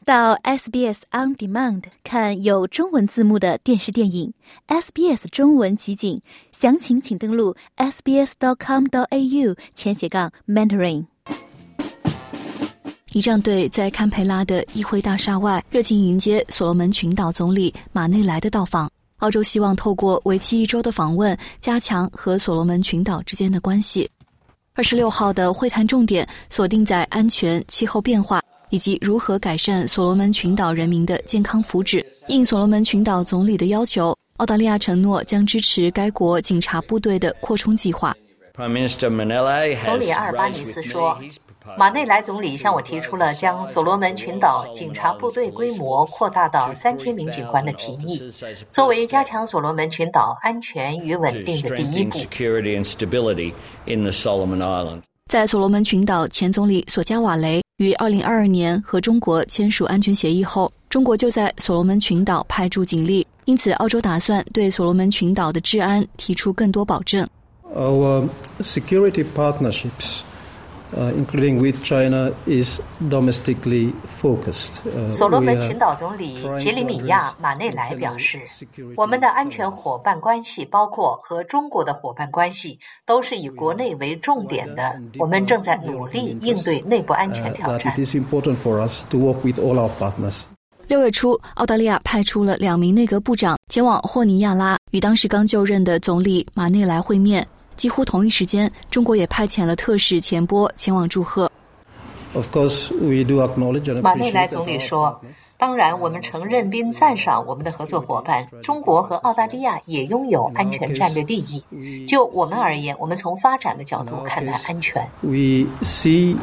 到 SBS On Demand 看有中文字幕的电视电影 SBS 中文集锦，详情请登录 sbs.com.au/Mandarin。仪仗队在堪培拉的议会大厦外热情迎接所罗门群岛总理马内莱的到访。澳洲希望透过为期1周的访问，加强和所罗门群岛之间的关系。26号的会谈重点锁定在安全、气候变化以及如何改善所罗门群岛人民的健康福祉。应所罗门群岛总理的要求，澳大利亚承诺将支持该国警察部队的扩充计划。 总理阿尔巴尼斯说，马内莱总理向我提出了将所罗门群岛警察部队规模扩大到3000名警官的提议，作为加强所罗门群岛安全与稳定的第一步。 在所罗门群岛前总理索加瓦雷于2022年和中国签署安全协议后，中国就在所罗门群岛派驻警力，因此澳洲打算对所罗门群岛的治安提出更多保证。 Our security partnerships, including with China, is domestically focused. 所罗门群岛总理杰里米亚·马内莱表示，我们的安全伙伴关系，包括和中国的伙伴关系，都是以国内为重点的。我们正在努力应对内部安全挑战。 It is important for us to work with all our partners. 6月初，澳大利亚派出了2名内阁部长前往霍尼亚拉，与当时刚就任的总理马内莱会面。几乎同一时间，中国也派遣了特使钱波前往祝贺。 马内莱总理说，当然我们承认并赞赏我们的合作伙伴，中国和澳大利亚也拥有安全战略利益。就我们而言，我们从发展的角度看待安全。 We see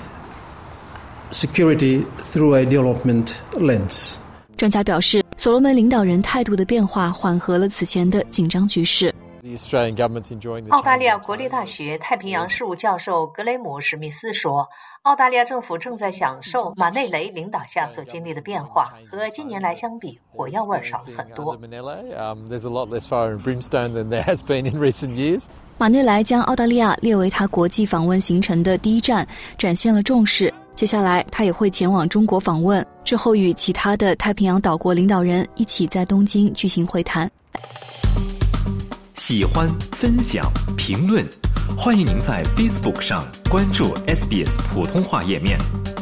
security through a development lens. 专家表示，所罗门领导人态度的变化缓和了此前的紧张局势。 澳大利亚国立大学太平洋事务教授格雷姆·史密斯说，澳大利亚政府正在享受马内雷领导下所经历的变化，和近年来相比，火药味少了很多。 马内莱将澳大利亚列为他国际访问行程的第一站，展现了重视。接下来他也会前往中国访问，之后与其他的太平洋岛国领导人一起在东京举行会谈。 喜欢、分享、评论，欢迎您在 Facebook 上关注 SBS 普通话页面。